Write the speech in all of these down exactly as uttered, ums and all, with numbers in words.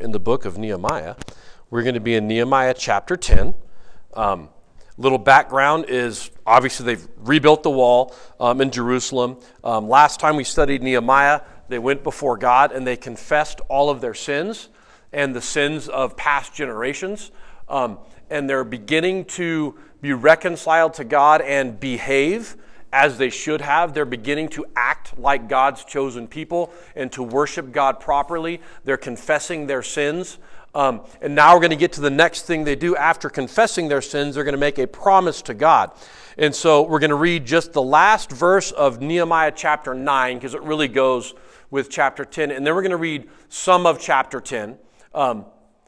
in the book of Nehemiah. We're going to be in Nehemiah chapter ten. Um, little background is, obviously, they've rebuilt the wall um, in Jerusalem. Um, last time we studied Nehemiah, they went before God and they confessed all of their sins and the sins of past generations. Um, and they're beginning to be reconciled to God and behave as they should have. They're beginning to act like God's chosen people and to worship God properly. They're confessing their sins. Um, and now we're going to get to the next thing they do after confessing their sins. They're going to make a promise to God. And so we're going to read just the last verse of Nehemiah chapter nine, because it really goes with chapter ten. And then we're going to read some of chapter ten. Um,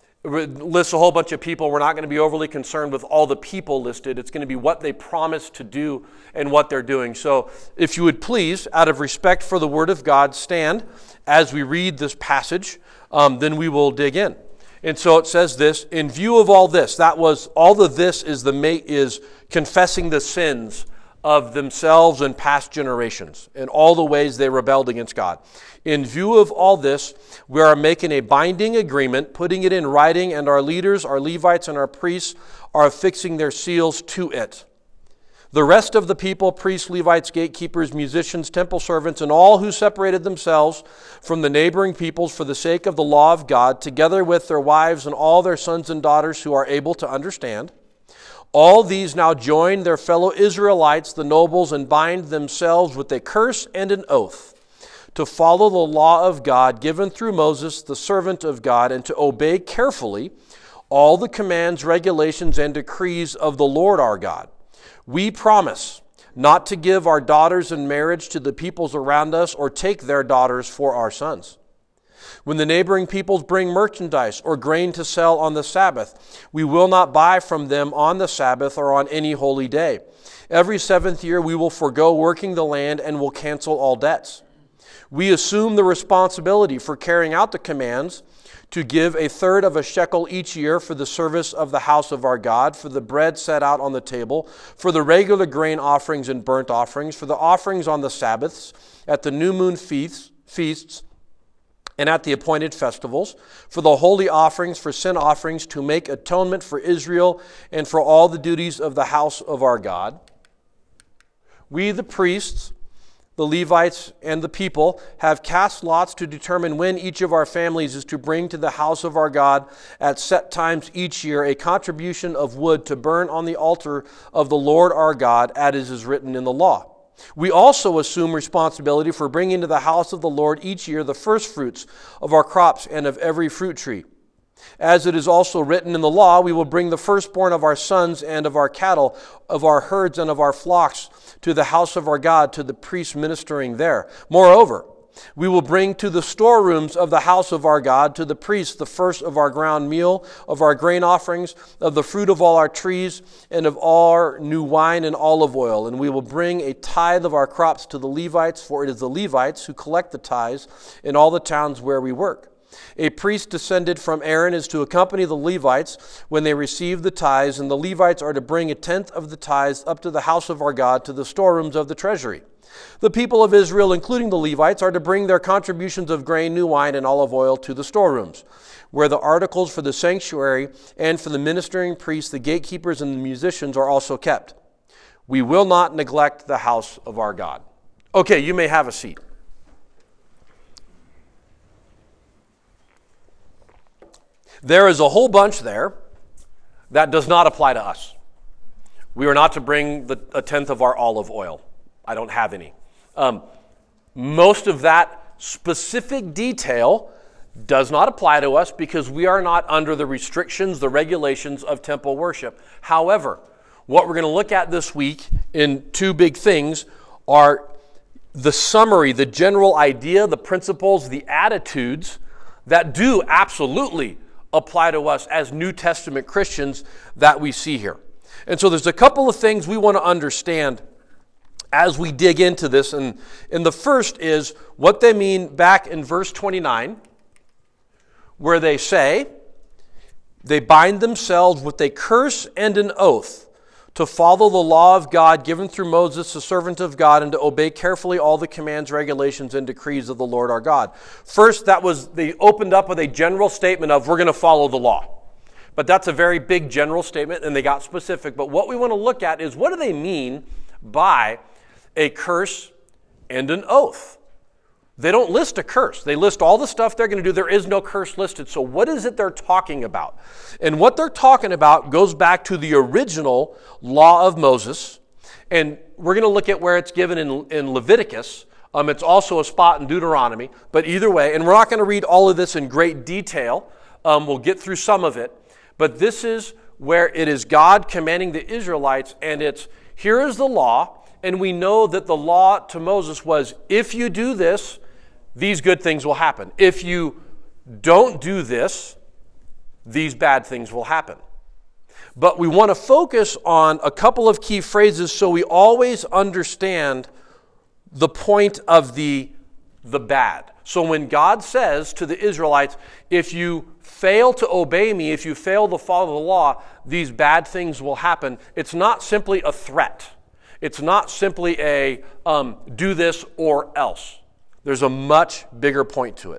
It lists a whole bunch of people. We're not going to be overly concerned with all the people listed. It's going to be what they promised to do and what they're doing. So if you would please, out of respect for the Word of God, stand as we read this passage, um, then we will dig in. And so it says this, in view of all this, that was, all of this is, the is confessing the sins of themselves and past generations and all the ways they rebelled against God. In view of all this, we are making a binding agreement, putting it in writing, and our leaders, our Levites, and our priests are affixing their seals to it. The rest of the people, priests, Levites, gatekeepers, musicians, temple servants, and all who separated themselves from the neighboring peoples for the sake of the law of God, together with their wives and all their sons and daughters who are able to understand, all these now join their fellow Israelites, the nobles, and bind themselves with a curse and an oath to follow the law of God given through Moses, the servant of God, and to obey carefully all the commands, regulations, and decrees of the Lord our God. We promise not to give our daughters in marriage to the peoples around us or take their daughters for our sons. When the neighboring peoples bring merchandise or grain to sell on the Sabbath, we will not buy from them on the Sabbath or on any holy day. Every seventh year we will forego working the land and will cancel all debts. We assume the responsibility for carrying out the commands to give a third of a shekel each year for the service of the house of our God, for the bread set out on the table, for the regular grain offerings and burnt offerings, for the offerings on the Sabbaths, at the new moon feasts, feasts, and at the appointed festivals, for the holy offerings, for sin offerings, to make atonement for Israel, and for all the duties of the house of our God. We, the priests, the Levites, and the people have cast lots to determine when each of our families is to bring to the house of our God at set times each year a contribution of wood to burn on the altar of the Lord our God, as is written in the law. We also assume responsibility for bringing to the house of the Lord each year the first fruits of our crops and of every fruit tree. As it is also written in the law, we will bring the firstborn of our sons and of our cattle, of our herds and of our flocks to the house of our God, to the priests ministering there. Moreover, we will bring to the storerooms of the house of our God, to the priests, the first of our ground meal, of our grain offerings, of the fruit of all our trees, and of all our new wine and olive oil. And we will bring a tithe of our crops to the Levites, for it is the Levites who collect the tithes in all the towns where we work. A priest descended from Aaron is to accompany the Levites when they receive the tithes, and the Levites are to bring a tenth of the tithes up to the house of our God, to the storerooms of the treasury. The people of Israel, including the Levites, are to bring their contributions of grain, new wine, and olive oil to the storerooms, where the articles for the sanctuary and for the ministering priests, the gatekeepers, and the musicians are also kept. We will not neglect the house of our God. Okay, you may have a seat. There is a whole bunch there that does not apply to us. We are not to bring the, a tenth of our olive oil. I don't have any. Um, most of that specific detail does not apply to us because we are not under the restrictions, the regulations of temple worship. However, what we're going to look at this week in two big things are the summary, the general idea, the principles, the attitudes that do absolutely apply to us as New Testament Christians that we see here. And so there's a couple of things we want to understand as we dig into this. And, and the first is what they mean back in verse twenty-nine, where they say, they bind themselves with a curse and an oath to follow the law of God given through Moses, the servant of God, and to obey carefully all the commands, regulations, and decrees of the Lord our God. First, that was, they opened up with a general statement of, we're going to follow the law. But that's a very big general statement, and they got specific. But what we want to look at is, what do they mean by a curse and an oath? They don't list a curse. They list all the stuff they're going to do. There is no curse listed. So what is it they're talking about? And what they're talking about goes back to the original law of Moses. And we're going to look at where it's given in, in Leviticus. Um, it's also a spot in Deuteronomy. But either way, and we're not going to read all of this in great detail. Um, we'll get through some of it. But this is where it is God commanding the Israelites. And it's, here is the law. And we know that the law to Moses was, if you do this, these good things will happen. If you don't do this, these bad things will happen. But we want to focus on a couple of key phrases so we always understand the point of the, the bad. So when God says to the Israelites, if you fail to obey me, if you fail to follow the law, these bad things will happen, it's not simply a threat. It's not simply a um, do this or else. There's a much bigger point to it.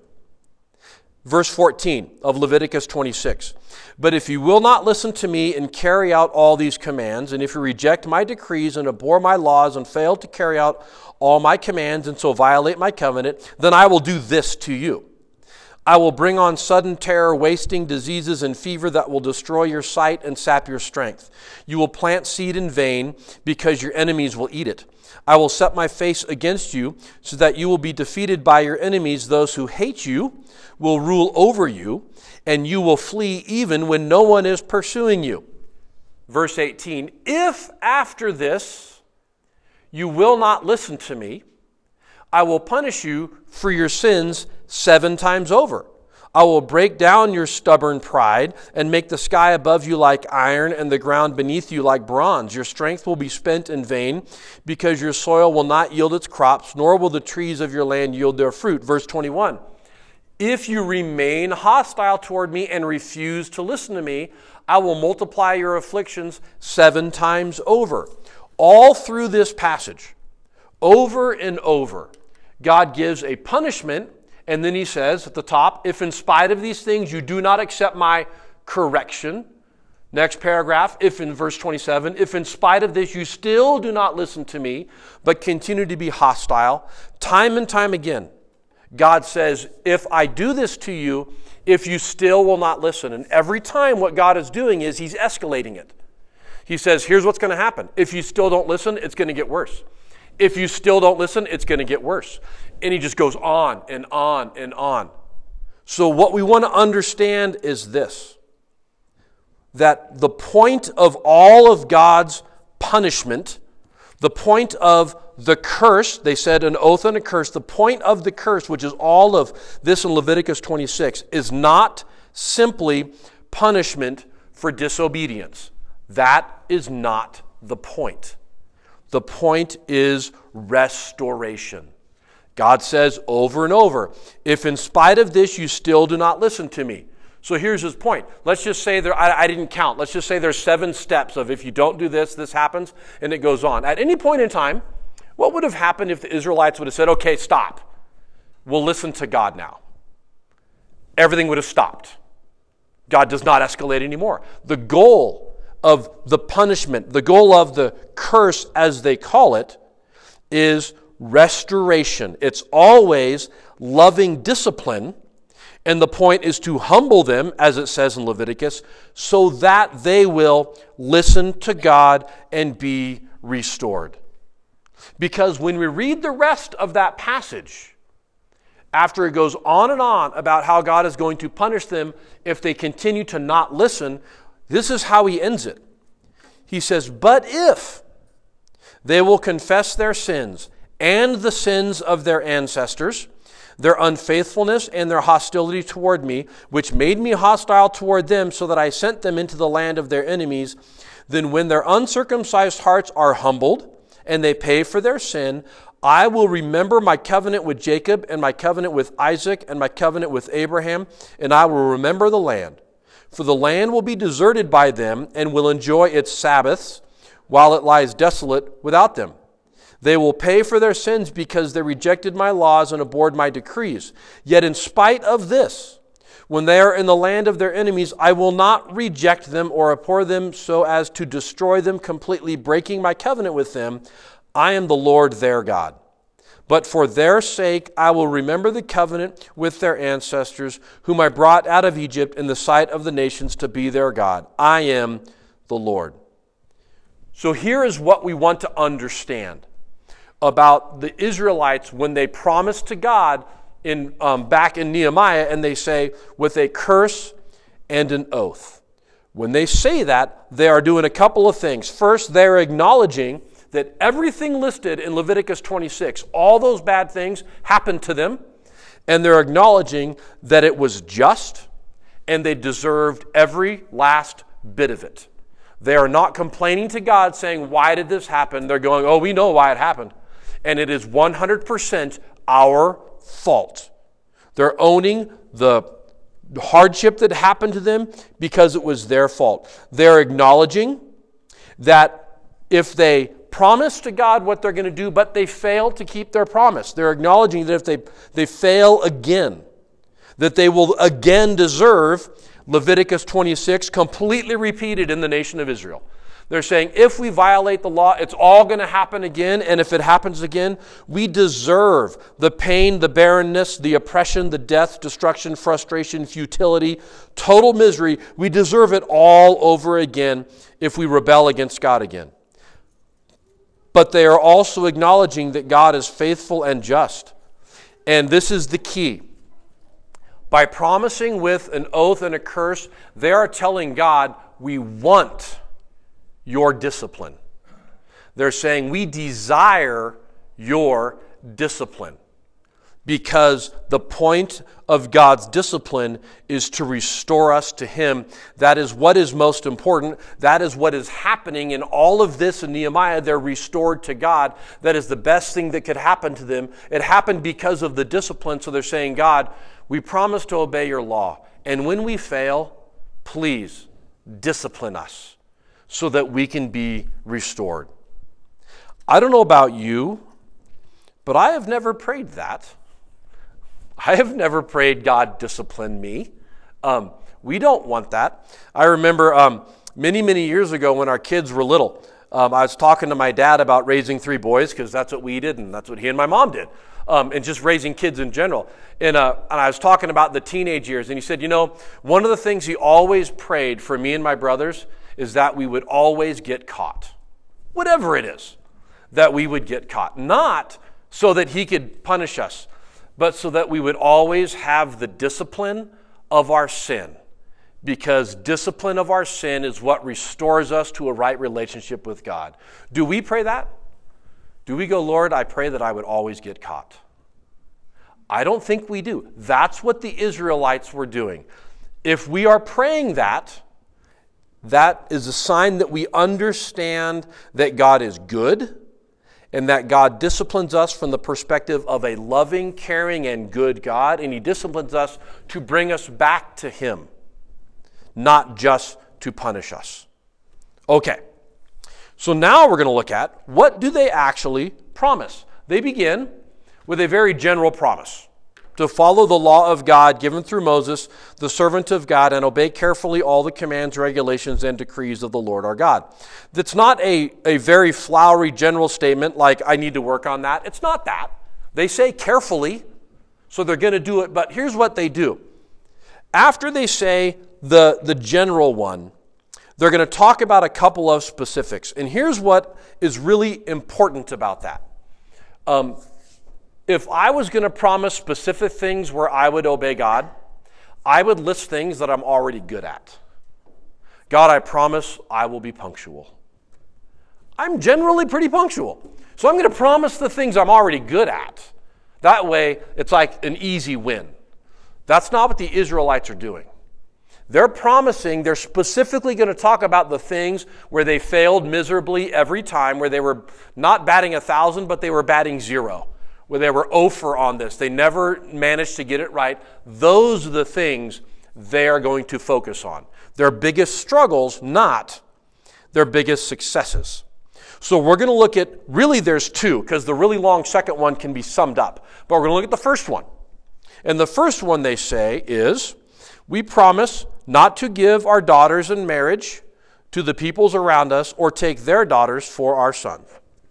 Verse fourteen of Leviticus twenty-six. But if you will not listen to me and carry out all these commands, and if you reject my decrees and abhor my laws and fail to carry out all my commands and so violate my covenant, then I will do this to you. I will bring on sudden terror, wasting, diseases, and fever that will destroy your sight and sap your strength. You will plant seed in vain because your enemies will eat it. I will set my face against you so that you will be defeated by your enemies. Those who hate you will rule over you, and you will flee even when no one is pursuing you. Verse eighteen, if after this you will not listen to me, I will punish you for your sins seven times over. I will break down your stubborn pride and make the sky above you like iron and the ground beneath you like bronze. Your strength will be spent in vain because your soil will not yield its crops, nor will the trees of your land yield their fruit. Verse twenty-one, if you remain hostile toward me and refuse to listen to me, I will multiply your afflictions seven times over. All through this passage, over and over, God gives a punishment. And then he says at the top, if in spite of these things you do not accept my correction. Next paragraph, if in verse twenty-seven, if in spite of this you still do not listen to me, but continue to be hostile, time and time again, God says, if I do this to you, if you still will not listen. And every time what God is doing is he's escalating it. He says, here's what's going to happen. If you still don't listen, it's going to get worse. If you still don't listen, it's going to get worse. And he just goes on and on and on. So what we want to understand is this, that the point of all of God's punishment, the point of the curse, they said an oath and a curse, the point of the curse, which is all of this in Leviticus twenty-six, is not simply punishment for disobedience. That is not the point. The point is restoration. God says over and over, if in spite of this you still do not listen to me. So here's his point. Let's just say there, I, I didn't count. Let's just say there's seven steps of if you don't do this, this happens, and it goes on. At any point in time, what would have happened if the Israelites would have said, okay, stop. We'll listen to God now. Everything would have stopped. God does not escalate anymore. The goal of the punishment, the goal of the curse, as they call it, is restoration. It's always loving discipline, and the point is to humble them, as it says in Leviticus, so that they will listen to God and be restored. Because when we read the rest of that passage, after it goes on and on about how God is going to punish them if they continue to not listen, this is how he ends it. He says, but if they will confess their sins and the sins of their ancestors, their unfaithfulness and their hostility toward me, which made me hostile toward them so that I sent them into the land of their enemies, then when their uncircumcised hearts are humbled and they pay for their sin, I will remember my covenant with Jacob and my covenant with Isaac and my covenant with Abraham, and I will remember the land. For the land will be deserted by them and will enjoy its Sabbaths while it lies desolate without them. They will pay for their sins because they rejected my laws and abhorred my decrees. Yet in spite of this, when they are in the land of their enemies, I will not reject them or abhor them so as to destroy them completely, breaking my covenant with them. I am the Lord their God. But for their sake I will remember the covenant with their ancestors, whom I brought out of Egypt in the sight of the nations to be their God. I am the Lord. So here is what we want to understand about the Israelites when they promise to God in um, back in Nehemiah, and they say, with a curse and an oath. When they say that, they are doing a couple of things. First, they're acknowledging that everything listed in Leviticus twenty-six, all those bad things happened to them, and they're acknowledging that it was just and they deserved every last bit of it. They are not complaining to God saying, why did this happen? They're going, oh, we know why it happened. And it is one hundred percent our fault. They're owning the hardship that happened to them because it was their fault. They're acknowledging that if they promise to God what they're going to do, but they fail to keep their promise, they're acknowledging that if they, they fail again, that they will again deserve Leviticus twenty-six completely repeated in the nation of Israel. They're saying if we violate the law, it's all going to happen again, and if it happens again, we deserve the pain, the barrenness, the oppression, the death, destruction, frustration, futility, total misery. We deserve it all over again if we rebel against God again. But they are also acknowledging that God is faithful and just. And this is the key. By promising with an oath and a curse, they are telling God, we want your discipline. They're saying, we desire your discipline. Because the point of God's discipline is to restore us to Him. That is what is most important. That is what is happening in all of this in Nehemiah. They're restored to God. That is the best thing that could happen to them. It happened because of the discipline. So they're saying, God, we promise to obey your law. And when we fail, please discipline us so that we can be restored. I don't know about you, but I have never prayed that. I have never prayed, God, discipline me. Um, we don't want that. I remember um, many, many years ago when our kids were little, um, I was talking to my dad about raising three boys because that's what we did and that's what he and my mom did, um, and just raising kids in general. And, uh, and I was talking about the teenage years, and he said, you know, one of the things he always prayed for me and my brothers is that we would always get caught. Whatever it is, that we would get caught. Not so that he could punish us, but so that we would always have the discipline of our sin. Because discipline of our sin is what restores us to a right relationship with God. Do we pray that? Do we go, Lord, I pray that I would always get caught? I don't think we do. That's what the Israelites were doing. If we are praying that, that is a sign that we understand that God is good and that God disciplines us from the perspective of a loving, caring, and good God, and He disciplines us to bring us back to Him, not just to punish us. Okay, so now we're going to look at what do they actually promise. They begin with a very general promise: to follow the law of God given through Moses, the servant of God, and obey carefully all the commands, regulations, and decrees of the Lord our God. That's not a, a very flowery general statement like, I need to work on that. It's not that. They say carefully, so they're going to do it, but here's what they do. After they say the, the general one, they're going to talk about a couple of specifics. And here's what is really important about that. Um, If I was going to promise specific things where I would obey God, I would list things that I'm already good at. God, I promise I will be punctual. I'm generally pretty punctual. So I'm going to promise the things I'm already good at. That way, it's like an easy win. That's not what the Israelites are doing. They're promising, they're specifically going to talk about the things where they failed miserably every time, where they were not batting a thousand, but they were batting zero. Where they were over on this. They never managed to get it right. Those are the things they are going to focus on. Their biggest struggles, not their biggest successes. So we're going to look at, really there's two, because the really long second one can be summed up. But we're going to look at the first one. And the first one, they say, is, we promise not to give our daughters in marriage to the peoples around us or take their daughters for our sons.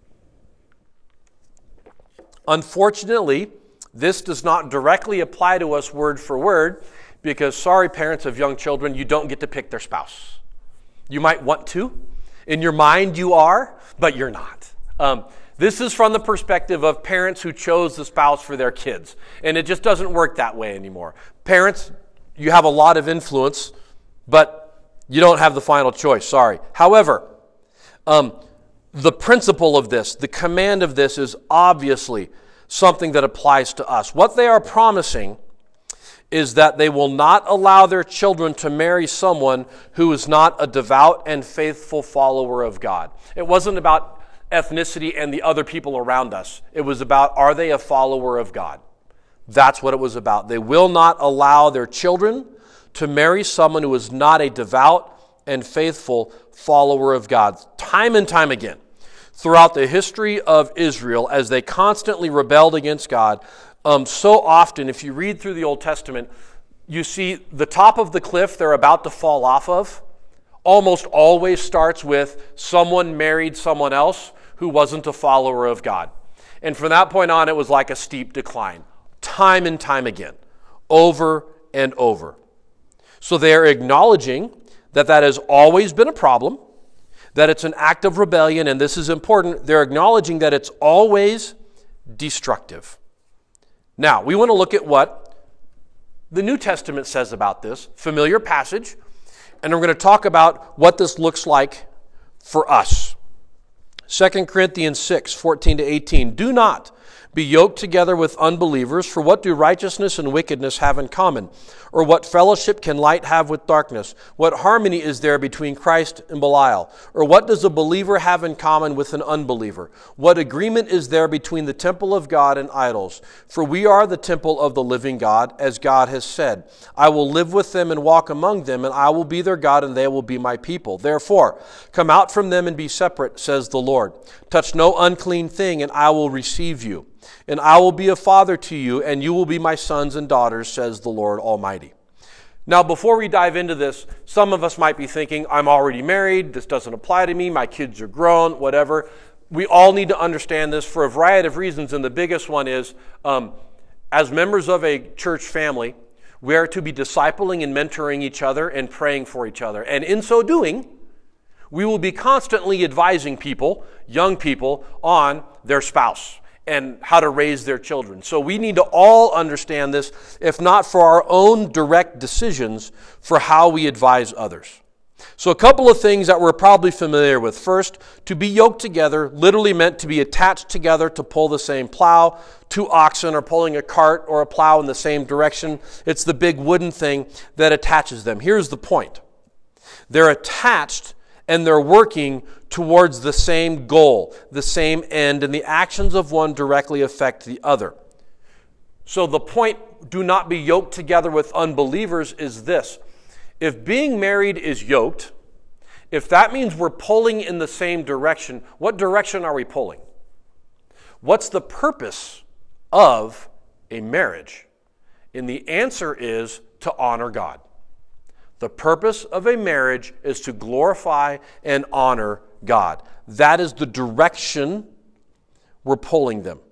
Unfortunately, this does not directly apply to us word for word, because, sorry, parents of young children, you don't get to pick their spouse. You might want to. In your mind, you are, but you're not. Um, this is from the perspective of parents who chose the spouse for their kids. And it just doesn't work that way anymore. Parents, you have a lot of influence, but you don't have the final choice. Sorry. However, um, the principle of this, the command of this is obviously something that applies to us. What they are promising is that they will not allow their children to marry someone who is not a devout and faithful follower of God. It wasn't about ethnicity and the other people around us. It was about, are they a follower of God? That's what it was about. They will not allow their children to marry someone who is not a devout and faithful follower of God. Time and time again, throughout the history of Israel, as they constantly rebelled against God, Um, so often, if you read through the Old Testament, you see the top of the cliff they're about to fall off of almost always starts with someone married someone else who wasn't a follower of God. And from that point on, it was like a steep decline, time and time again, over and over. So they are acknowledging that that has always been a problem, that it's an act of rebellion, and this is important. They're acknowledging that it's always destructive. Now, we want to look at what the New Testament says about this, familiar passage, and we're going to talk about what this looks like for us. Second Corinthians six, fourteen to eighteen, do not be yoked together with unbelievers, for what do righteousness and wickedness have in common? Or what fellowship can light have with darkness? What harmony is there between Christ and Belial? Or what does a believer have in common with an unbeliever? What agreement is there between the temple of God and idols? For we are the temple of the living God, as God has said, I will live with them and walk among them, and I will be their God, and they will be my people. Therefore, come out from them and be separate, says the Lord. Touch no unclean thing, and I will receive you. And I will be a father to you, and you will be my sons and daughters, says the Lord Almighty. Now, before we dive into this, some of us might be thinking, I'm already married, this doesn't apply to me, my kids are grown, whatever. We all need to understand this for a variety of reasons, and the biggest one is, um, as members of a church family, we are to be discipling and mentoring each other and praying for each other. And in so doing, we will be constantly advising people, young people, on their spouse and how to raise their children. So we need to all understand this, if not for our own direct decisions, for how we advise others. So a couple of things that we're probably familiar with. First, to be yoked together literally meant to be attached together to pull the same plow. Two oxen are pulling a cart or a plow in the same direction. It's the big wooden thing that attaches them. Here's the point. They're attached and they're working towards the same goal, the same end, and the actions of one directly affect the other. So the point, do not be yoked together with unbelievers, is this. If being married is yoked, if that means we're pulling in the same direction, what direction are we pulling? What's the purpose of a marriage? And the answer is to honor God. The purpose of a marriage is to glorify and honor God. That is the direction we're pulling them.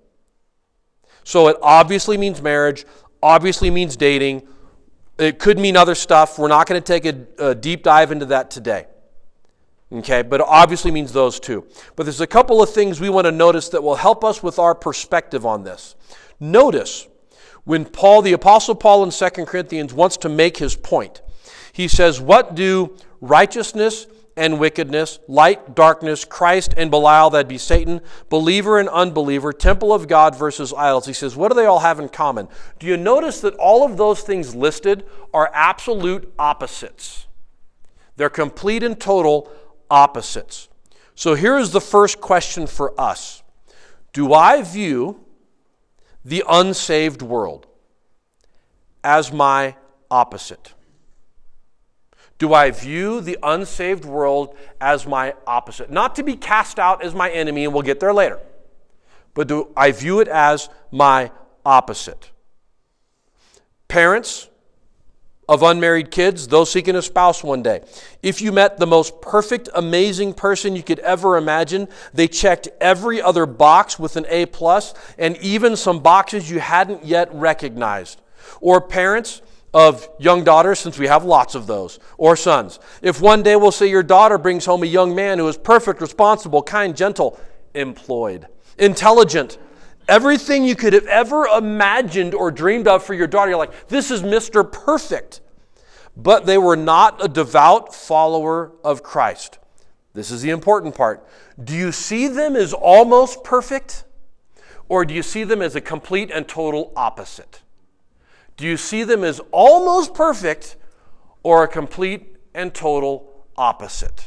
So it obviously means marriage, obviously means dating. It could mean other stuff. We're not going to take a, a deep dive into that today. Okay, but it obviously means those two. But there's a couple of things we want to notice that will help us with our perspective on this. Notice when Paul, the Apostle Paul in Second Corinthians wants to make his point. He says, what do righteousness and wickedness, light, darkness, Christ and Belial, that'd be Satan, believer and unbeliever, temple of God versus idols. He says, what do they all have in common? Do you notice that all of those things listed are absolute opposites? They're complete and total opposites. So here is the first question for us. Do I view the unsaved world as my opposite? Do I view the unsaved world as my opposite? Not to be cast out as my enemy, and we'll get there later. But do I view it as my opposite? Parents of unmarried kids, those seeking a spouse one day. If you met the most perfect, amazing person you could ever imagine, they checked every other box with an A plus, and even some boxes you hadn't yet recognized. Or parents of young daughters, since we have lots of those, or sons. If one day we'll say your daughter brings home a young man who is perfect, responsible, kind, gentle, employed, intelligent, everything you could have ever imagined or dreamed of for your daughter, you're like, this is Mister Perfect. But they were not a devout follower of Christ. This is the important part. Do you see them as almost perfect? Or do you see them as a complete and total opposite? Do you see them as almost perfect or a complete and total opposite?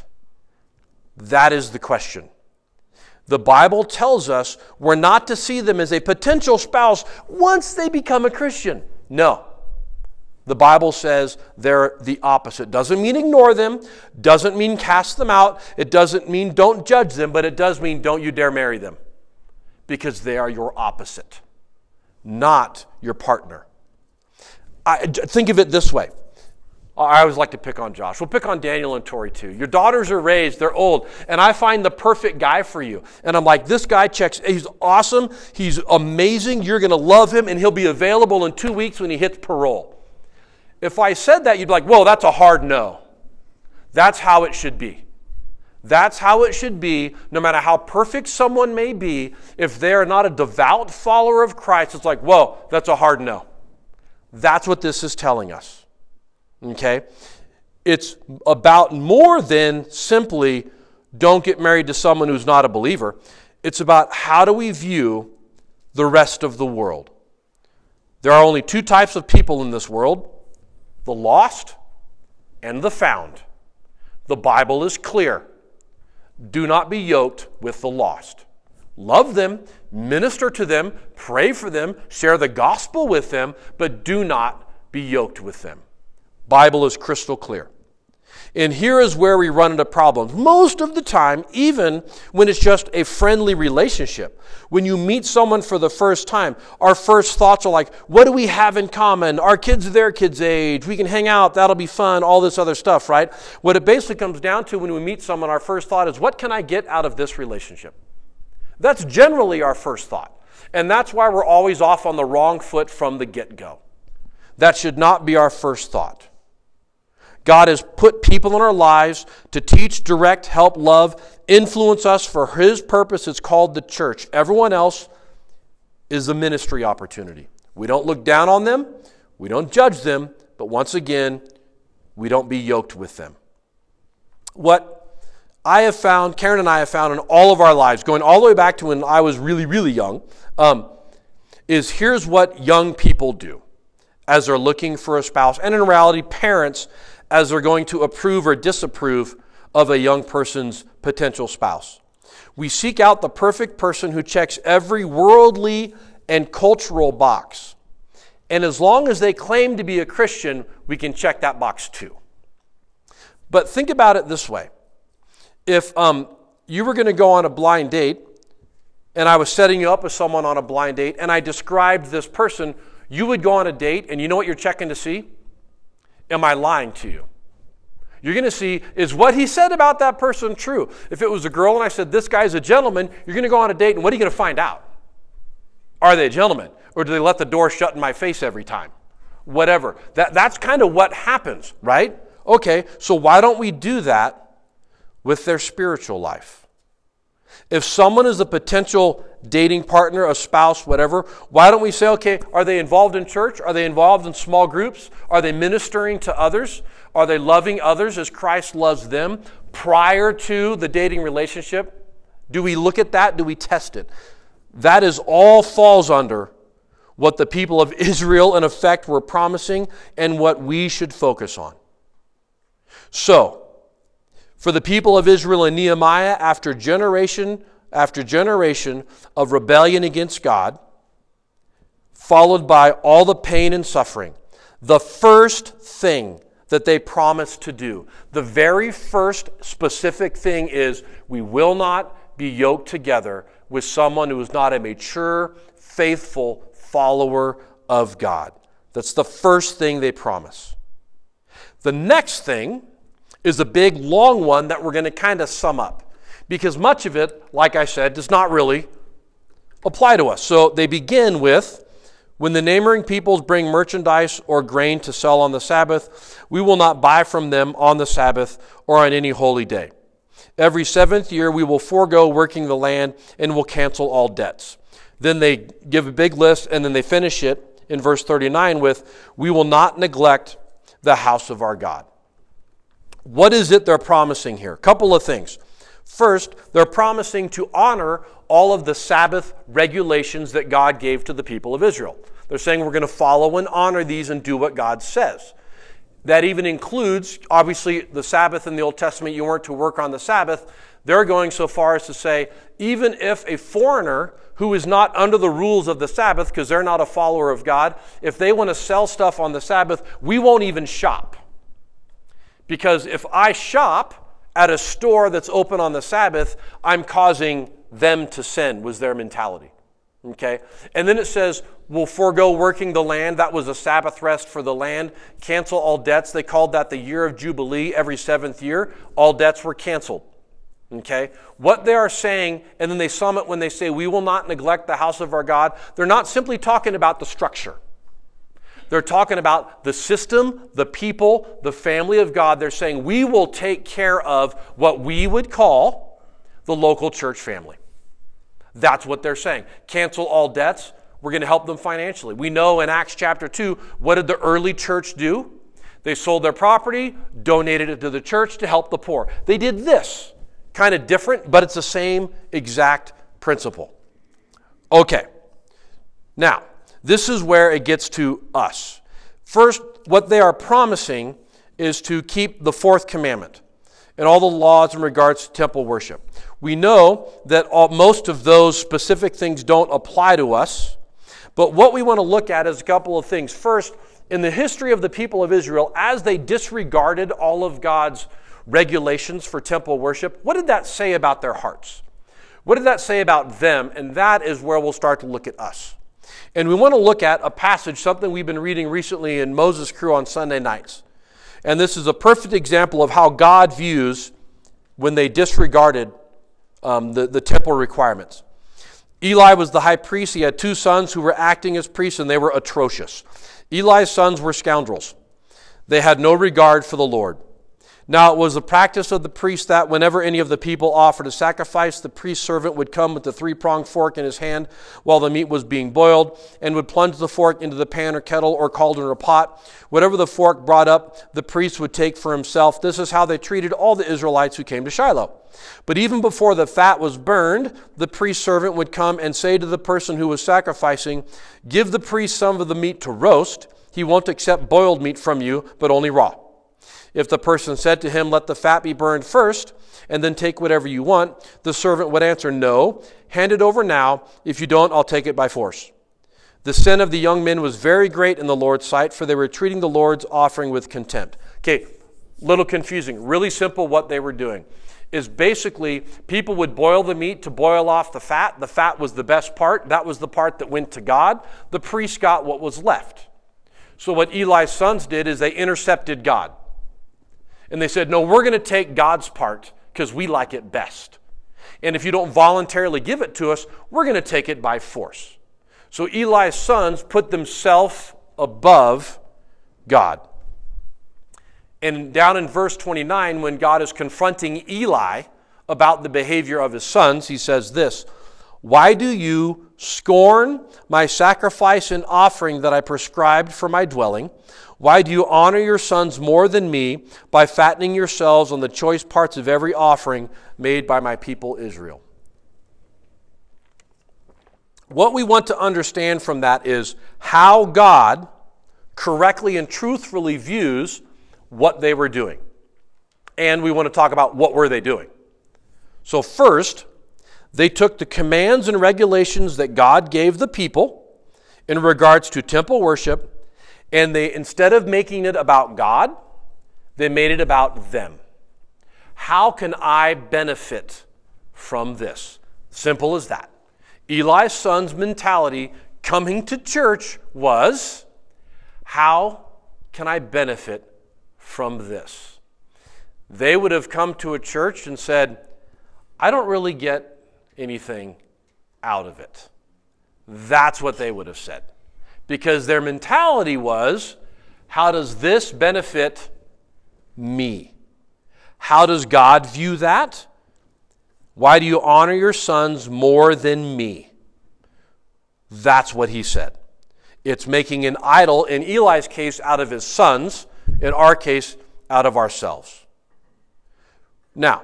That is the question. The Bible tells us we're not to see them as a potential spouse once they become a Christian. No. The Bible says they're the opposite. Doesn't mean ignore them. Doesn't mean cast them out. It doesn't mean don't judge them. But it does mean don't you dare marry them. Because they are your opposite. Not your partner. I, think of it this way. I always like to pick on Josh. We'll pick on Daniel and Tori too. Your daughters are raised, they're old, and I find the perfect guy for you. And I'm like, this guy checks, he's awesome, he's amazing, you're going to love him, and he'll be available in two weeks when he hits parole. If I said that, you'd be like, whoa, that's a hard no. That's how it should be. That's how it should be, no matter how perfect someone may be. If they're not a devout follower of Christ, it's like, whoa, that's a hard no. That's what this is telling us. Okay? It's about more than simply don't get married to someone who's not a believer. It's about how do we view the rest of the world. There are only two types of people in this world, the lost and the found. The Bible is clear. Do not be yoked with the lost. Love them, minister to them, pray for them, share the gospel with them, but do not be yoked with them. Bible is crystal clear. And here is where we run into problems. Most of the time, even when it's just a friendly relationship, when you meet someone for the first time, our first thoughts are like, what do we have in common? Our kids are their kids' age. We can hang out. That'll be fun. All this other stuff, right? What it basically comes down to when we meet someone, our first thought is, what can I get out of this relationship? That's generally our first thought. And that's why we're always off on the wrong foot from the get-go. That should not be our first thought. God has put people in our lives to teach, direct, help, love, influence us for His purpose. It's called the church. Everyone else is a ministry opportunity. We don't look down on them. We don't judge them. But once again, we don't be yoked with them. What I have found, Karen and I have found in all of our lives, going all the way back to when I was really, really young, um, is here's what young people do as they're looking for a spouse. And in reality, parents as they're going to approve or disapprove of a young person's potential spouse. We seek out the perfect person who checks every worldly and cultural box. And as long as they claim to be a Christian, we can check that box too. But think about it this way. If um, you were going to go on a blind date, and I was setting you up with someone on a blind date, and I described this person, you would go on a date, and you know what you're checking to see? Am I lying to you? You're going to see, is what he said about that person true? If it was a girl and I said, this guy's a gentleman, you're going to go on a date, and what are you going to find out? Are they a gentleman? Or do they let the door shut in my face every time? Whatever. That, that's kind of what happens, right? Okay, so why don't we do that with their spiritual life? If someone is a potential dating partner, a spouse, whatever, why don't we say, okay, are they involved in church? Are they involved in small groups? Are they ministering to others? Are they loving others as Christ loves them prior to the dating relationship? Do we look at that? Do we test it? That is all falls under what the people of Israel, in effect, were promising and what we should focus on. So, for the people of Israel and Nehemiah, after generation after generation of rebellion against God, followed by all the pain and suffering, the first thing that they promised to do. The very first specific thing is we will not be yoked together with someone who is not a mature, faithful follower of God. That's the first thing they promise. The next thing is a big, long one that we're going to kind of sum up, because much of it, like I said, does not really apply to us. So they begin with, when the neighboring peoples bring merchandise or grain to sell on the Sabbath, we will not buy from them on the Sabbath or on any holy day. Every seventh year we will forego working the land and will cancel all debts. Then they give a big list, and then they finish it in verse thirty-nine with, we will not neglect the house of our God. What is it they're promising here? A couple of things. First, they're promising to honor all of the Sabbath regulations that God gave to the people of Israel. They're saying we're going to follow and honor these and do what God says. That even includes, obviously, the Sabbath in the Old Testament, you weren't to work on the Sabbath. They're going so far as to say, even if a foreigner who is not under the rules of the Sabbath, because they're not a follower of God, if they want to sell stuff on the Sabbath, we won't even shop. Because if I shop at a store that's open on the Sabbath, I'm causing them to sin, was their mentality. Okay? And then it says, we'll forego working the land. That was a Sabbath rest for the land. Cancel all debts. They called that the year of Jubilee. Every seventh year, all debts were canceled. Okay? What they are saying, and then they sum it when they say, we will not neglect the house of our God. They're not simply talking about the structure. They're talking about the system, the people, the family of God. They're saying, we will take care of what we would call the local church family. That's what they're saying. Cancel all debts. We're going to help them financially. We know in Acts chapter two, what did the early church do? They sold their property, donated it to the church to help the poor. They did this. Kind of different, but it's the same exact principle. Okay. Now, this is where it gets to us. First, what they are promising is to keep the fourth commandment and all the laws in regards to temple worship. We know that all, most of those specific things don't apply to us, but what we want to look at is a couple of things. First, in the history of the people of Israel, as they disregarded all of God's regulations for temple worship, what did that say about their hearts? What did that say about them? And that is where we'll start to look at us. And we want to look at a passage, something we've been reading recently in Moses Crew on Sunday nights. And this is a perfect example of how God views when they disregarded um, the, the temple requirements. Eli was the high priest. He had two sons who were acting as priests, and they were atrocious. Eli's sons were scoundrels. They had no regard for the Lord. Now it was the practice of the priest that whenever any of the people offered a sacrifice, the priest's servant would come with the three-pronged fork in his hand while the meat was being boiled, and would plunge the fork into the pan or kettle or cauldron or pot. Whatever the fork brought up, the priest would take for himself. This is how they treated all the Israelites who came to Shiloh. But even before the fat was burned, the priest's servant would come and say to the person who was sacrificing, "Give the priest some of the meat to roast. He won't accept boiled meat from you, but only raw." If the person said to him, "Let the fat be burned first, and then take whatever you want," the servant would answer, "No, hand it over now. If you don't, I'll take it by force." The sin of the young men was very great in the Lord's sight, for they were treating the Lord's offering with contempt. Okay, little confusing. Really simple what they were doing is basically people would boil the meat to boil off the fat. The fat was the best part. That was the part that went to God. The priest got what was left. So what Eli's sons did is they intercepted God. And they said, no, we're going to take God's part because we like it best. And if you don't voluntarily give it to us, we're going to take it by force. So Eli's sons put themselves above God. And down in verse twenty-nine, when God is confronting Eli about the behavior of his sons, he says this, "Why do you scorn my sacrifice and offering that I prescribed for my dwelling? Why do you honor your sons more than me by fattening yourselves on the choice parts of every offering made by my people Israel?" What we want to understand from that is how God correctly and truthfully views what they were doing. And we want to talk about what were they doing. So first, they took the commands and regulations that God gave the people in regards to temple worship, and they, instead of making it about God, They made it about them. How can I benefit from this? Simple as that. Eli's son's mentality coming to church was, how can I benefit from this? They would have come to a church and said, I don't really get anything out of it. That's what they would have said. Because their mentality was, how does this benefit me? How does God view that? Why do you honor your sons more than me? That's what he said. It's making an idol, in Eli's case, out of his sons, in our case, out of ourselves. Now,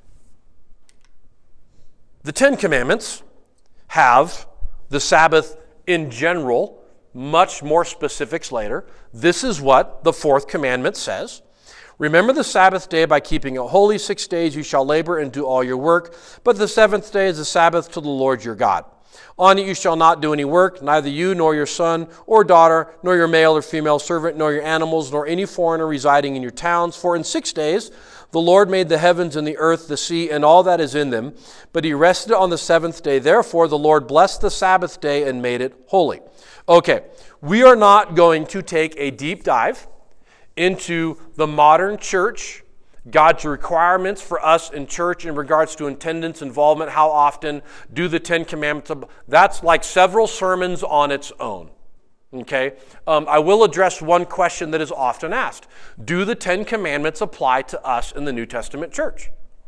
the Ten Commandments have the Sabbath in general, much more specifics later. This is what the fourth commandment says. Remember the Sabbath day by keeping it holy. Six days you shall labor and do all your work, but the seventh day is the Sabbath to the Lord your God. On it you shall not do any work, neither you nor your son or daughter, nor your male or female servant, nor your animals, nor any foreigner residing in your towns. For in six days the Lord made the heavens and the earth, the sea, and all that is in them. But he rested on the seventh day. Therefore the Lord blessed the Sabbath day and made it holy. Okay, we are not going to take a deep dive into the modern church, God's requirements for us in church in regards to attendance, involvement, how often, do the Ten Commandments. That's like several sermons on its own. Okay? Um, I will address one question that is often asked. Do the Ten Commandments apply to us in the New Testament church?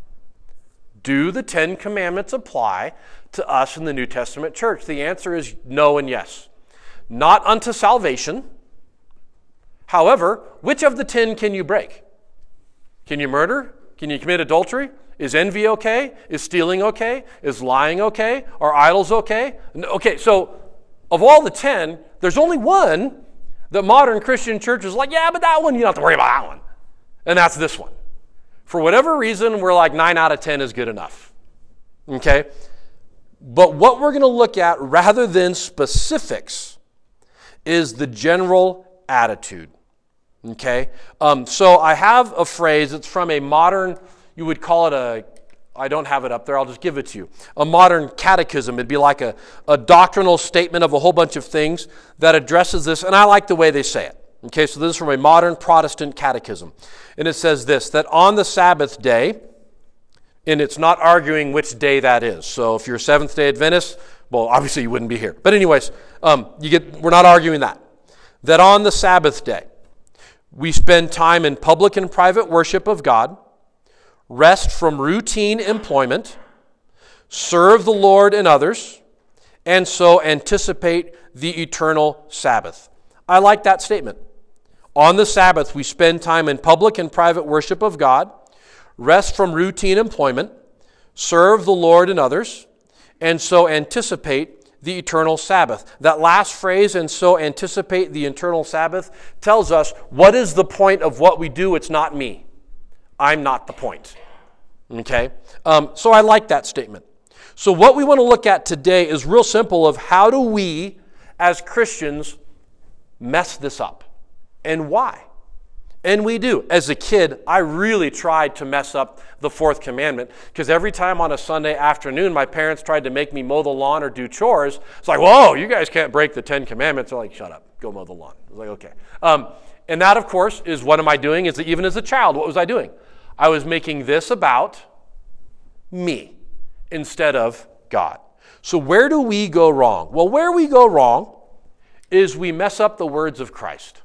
Do the Ten Commandments apply to us in the New Testament church? The answer is no and yes. Not unto salvation. However, which of the ten can you break? Can you murder? Can you commit adultery? Is envy okay? Is stealing okay? Is lying okay? Are idols okay? Okay, so of all the ten, there's only one that modern Christian church is like, yeah, but that one, you don't have to worry about that one. And that's this one. For whatever reason, we're like nine out of ten is good enough. Okay? But what we're going to look at, rather than specifics, is the general attitude. Okay? Um, so I have a phrase. It's from a modern, you would call it a, I don't have it up there. I'll just give it to you. A modern catechism. It'd be like a, a doctrinal statement of a whole bunch of things that addresses this. And I like the way they say it. Okay? So this is from a modern Protestant catechism. And it says this, that on the Sabbath day, and it's not arguing which day that is. So if you're a Seventh-day Adventist, well, obviously you wouldn't be here. But anyways, um, you get, we're not arguing that. That on the Sabbath day, we spend time in public and private worship of God, rest from routine employment, serve the Lord and others, and so anticipate the eternal Sabbath. I like that statement. On the Sabbath, we spend time in public and private worship of God, rest from routine employment, serve the Lord and others, and so anticipate the eternal Sabbath. That last phrase, and so anticipate the eternal Sabbath, tells us what is the point of what we do. It's not me. I'm not the point. Okay? Um, so I like that statement. So what we want to look at today is real simple of how do we, as Christians, mess this up? And why? And we do. As a kid, I really tried to mess up the fourth commandment because every time on a Sunday afternoon, my parents tried to make me mow the lawn or do chores. It's like, whoa, you guys can't break the Ten Commandments. They're like, shut up, go mow the lawn. I was like, okay. Um, and that, of course, is what am I doing? Is that even as a child, what was I doing? I was making this about me instead of God. So where do we go wrong? Well, where we go wrong is we mess up the words of Christ.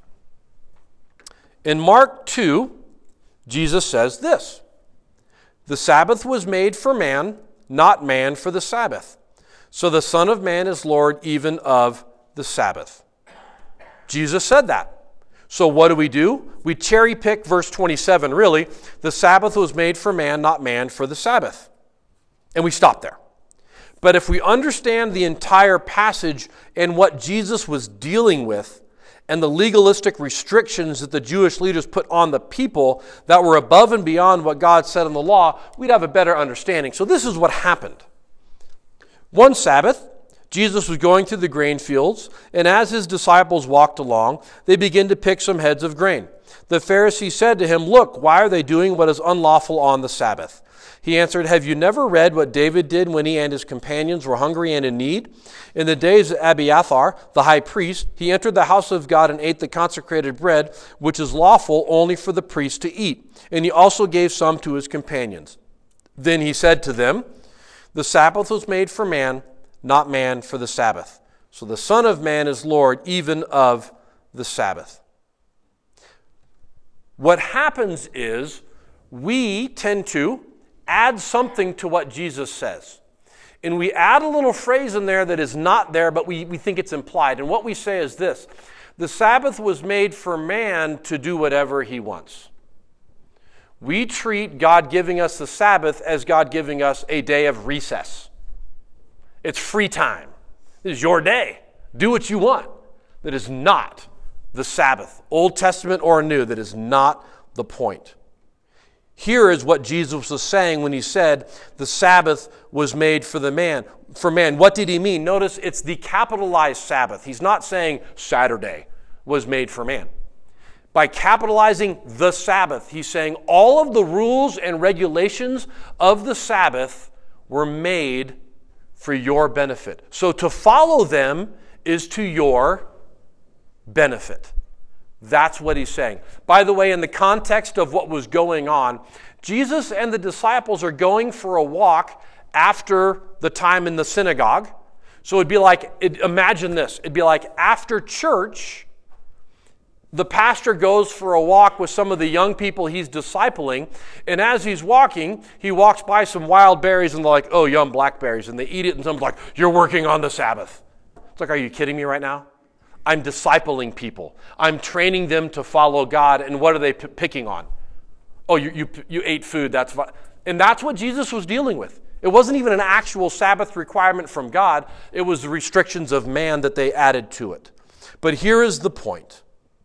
In Mark two, Jesus says this, the Sabbath was made for man, not man for the Sabbath. So the Son of Man is Lord even of the Sabbath. Jesus said that. So what do we do? We cherry pick verse twenty-seven, really. The Sabbath was made for man, not man for the Sabbath. And we stop there. But if we understand the entire passage and what Jesus was dealing with, and the legalistic restrictions that the Jewish leaders put on the people that were above and beyond what God said in the law, we'd have a better understanding. So this is what happened. One Sabbath, Jesus was going through the grain fields, and as his disciples walked along, they began to pick some heads of grain. The Pharisees said to him, "Look, why are they doing what is unlawful on the Sabbath?" He answered, "Have you never read what David did when he and his companions were hungry and in need? In the days of Abiathar, the high priest, he entered the house of God and ate the consecrated bread, which is lawful only for the priest to eat. And he also gave some to his companions. Then he said to them, 'The Sabbath was made for man, not man for the Sabbath. So the Son of Man is Lord even of the Sabbath.'" What happens is we tend to add something to what Jesus says. And we add a little phrase in there that is not there, but we, we think it's implied. And what we say is this: the Sabbath was made for man to do whatever he wants. We treat God giving us the Sabbath as God giving us a day of recess. It's free time. This is your day. Do what you want. That is not the Sabbath. Old Testament or New, that is not the point. Here is what Jesus was saying when he said the Sabbath was made for the man. For man, what did he mean? Notice it's the capitalized Sabbath. He's not saying Saturday was made for man. By capitalizing the Sabbath, he's saying all of the rules and regulations of the Sabbath were made for your benefit. So to follow them is to your benefit. That's what he's saying. By the way, in the context of what was going on, Jesus and the disciples are going for a walk after the time in the synagogue. So it'd be like, it, imagine this, it'd be like after church, the pastor goes for a walk with some of the young people he's discipling, and as he's walking, he walks by some wild berries, and they're like, "Oh, yum, blackberries," and they eat it, and someone's like, "You're working on the Sabbath." It's like, are you kidding me right now? I'm discipling people. I'm training them to follow God, and what are they p- picking on? Oh, you, you, you ate food, that's fine. And that's what Jesus was dealing with. It wasn't even an actual Sabbath requirement from God. It was the restrictions of man that they added to it. But here is the point.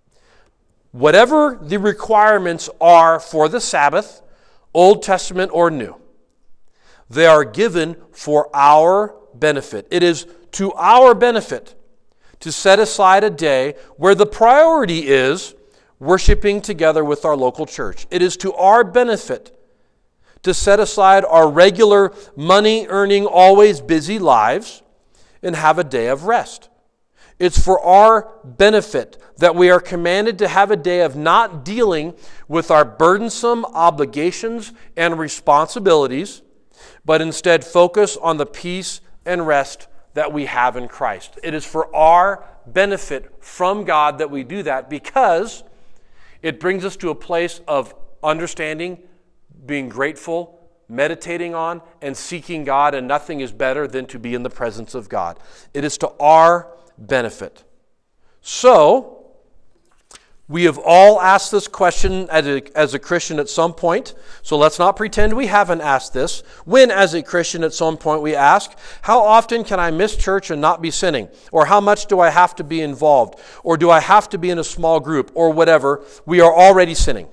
Whatever the requirements are for the Sabbath, Old Testament or New, they are given for our benefit. It is to our benefit to set aside a day where the priority is worshiping together with our local church. It is to our benefit to set aside our regular money-earning, always busy lives and have a day of rest. It's for our benefit that we are commanded to have a day of not dealing with our burdensome obligations and responsibilities, but instead focus on the peace and rest that we have in Christ. It is for our benefit from God that we do that, because it brings us to a place of understanding, being grateful, meditating on, and seeking God, and nothing is better than to be in the presence of God. It is to our benefit. So, we have all asked this question as a, as a Christian at some point, so let's not pretend we haven't asked this. When, as a Christian, at some point we ask, how often can I miss church and not be sinning? Or how much do I have to be involved? Or do I have to be in a small group? Or whatever. We are already sinning.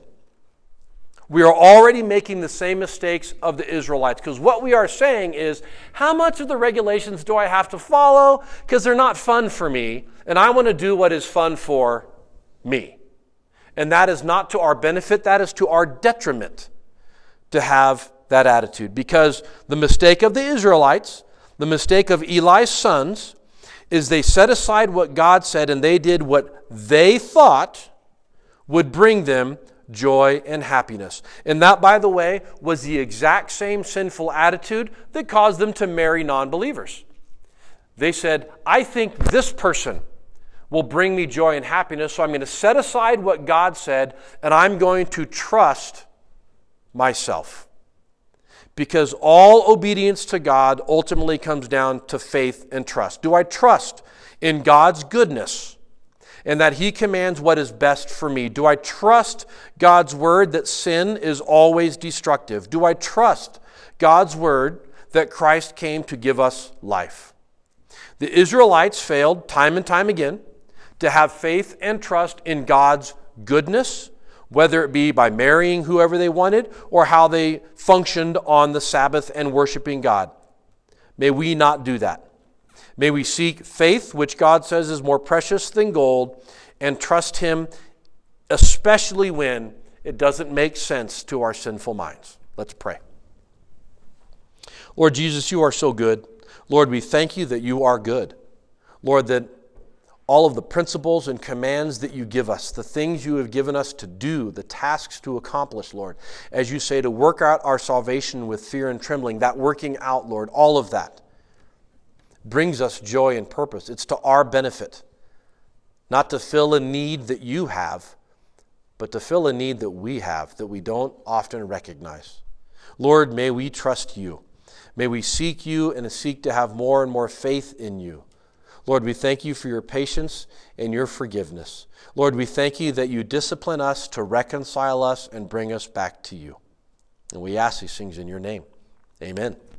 We are already making the same mistakes of the Israelites, because what we are saying is, how much of the regulations do I have to follow? Because they're not fun for me, and I want to do what is fun for me. And that is not to our benefit, that is to our detriment to have that attitude. Because the mistake of the Israelites, the mistake of Eli's sons, is they set aside what God said and they did what they thought would bring them joy and happiness. And that, by the way, was the exact same sinful attitude that caused them to marry non-believers. They said, I think this person will bring me joy and happiness, so I'm going to set aside what God said, and I'm going to trust myself. Because all obedience to God ultimately comes down to faith and trust. Do I trust in God's goodness and that He commands what is best for me? Do I trust God's word that sin is always destructive? Do I trust God's word that Christ came to give us life? The Israelites failed time and time again to have faith and trust in God's goodness, whether it be by marrying whoever they wanted or how they functioned on the Sabbath and worshiping God. May we not do that. May we seek faith, which God says is more precious than gold, and trust him, especially when it doesn't make sense to our sinful minds. Let's pray. Lord Jesus, you are so good. Lord, we thank you that you are good. Lord, that all of the principles and commands that you give us, the things you have given us to do, the tasks to accomplish, Lord, as you say, to work out our salvation with fear and trembling, that working out, Lord, all of that brings us joy and purpose. It's to our benefit, not to fill a need that you have, but to fill a need that we have that we don't often recognize. Lord, may we trust you. May we seek you and seek to have more and more faith in you. Lord, we thank you for your patience and your forgiveness. Lord, we thank you that you discipline us to reconcile us and bring us back to you. And we ask these things in your name. Amen.